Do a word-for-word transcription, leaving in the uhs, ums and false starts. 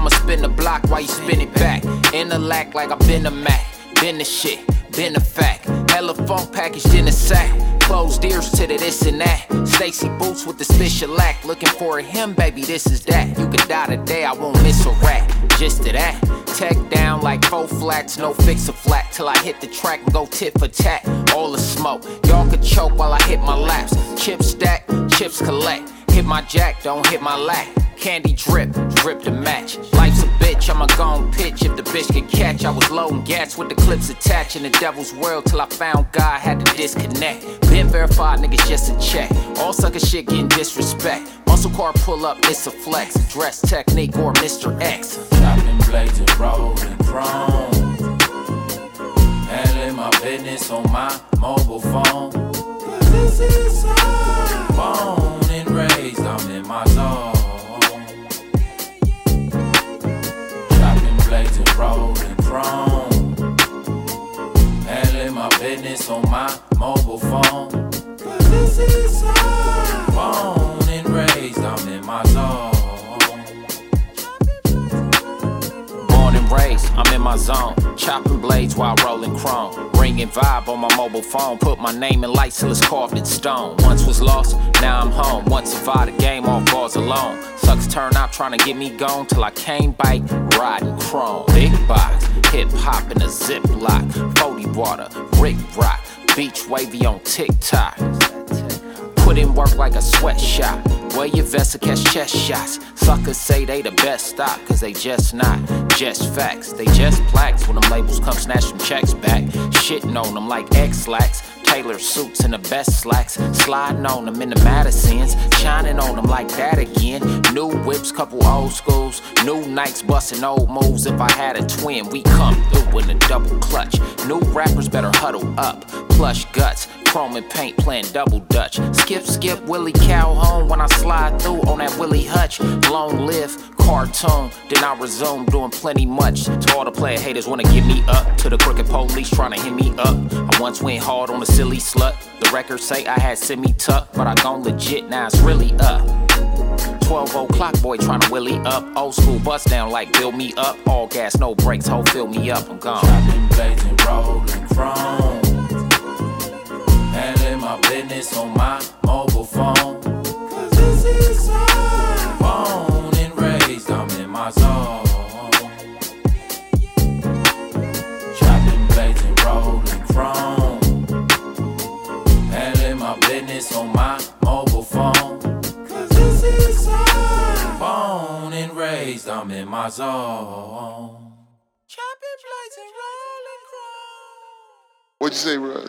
I'ma spin the block while you spin it back. Intellect like I been a Mac, been the shit, been a fact. Hella funk packaged in a sack. Closed ears to the this and that. Stacy boots with the special lack. Looking for a him, baby, this is that. You could die today, I won't miss a rat. Just to that. Tech down like four flats, no fix a flat. Till I hit the track and go tit for tat. All the smoke, y'all could choke while I hit my laps. Chips stack, chips collect. Hit my jack, don't hit my lack. Candy drip, drip to match. Life's a bitch, I'ma gon' pitch if the bitch can catch. I was loading gas with the clips attached in the devil's world till I found God, had to disconnect. Been verified, niggas just a check. All sucker shit getting disrespect. Muscle car pull up, it's a flex. Dress technique or Mister X. Chopping blades and rolling chrome. Handling my business on my mobile phone. Cause this is hard. Born and raised, I'm in my zone. Blades and rolling chrome. Handling my business on my mobile phone. Cause this is hard. Born and raised, I'm in my zone. Born and raised, I'm in my zone. Chopping blades while rolling chrome. Ringing vibe on my mobile phone. Put my name in lights till it's carved in stone. Once was lost, now I'm home. Once survived the game off bars alone. Sucks turn out trying to get me gone till I came bike, riding chrome. Big box, hip hop in a ziplock. forty water, Rick Rock, beach wavy on TikTok. Put in work like a sweatshop. Wear your vest to catch chest shots. Suckers say they the best stock, cause they just not. Just facts, they just plaques. When them labels come snatch them checks back. Shitting on them like X-Lax. Tailor suits and the best slacks. Sliding on them in the Madisons. Shining on them like that again. New whips, couple old schools. New Nikes busting old moves. If I had a twin, we come through in a double clutch. New rappers better huddle up. Plush guts, chrome and paint playing double dutch. Skip, skip, Willie Calhoun when I slide through on that Willie Hutch. Long live cartoon, then I resume doing plenty much. To all the player haters wanna get me up. To the crooked police trying to hit me up. I once went hard on a silly slut. The records say I had semi-tuck, but I gone legit, now it's really up. twelve o'clock boy trying to willy up. Old school bust down like build me up. All gas, no brakes, ho, fill me up, I'm gone. Chopping blades and rolling chrome. Handling my business on my mobile phone. Cause this is hard. Born and raised, I'm in my zone. Chopping blades and rolling chrome. Handling my business on my mobile phone. Cause this is hard. Born and raised, I'm in my zone. Chopping blades and rolling chrome. What'd you say, bro?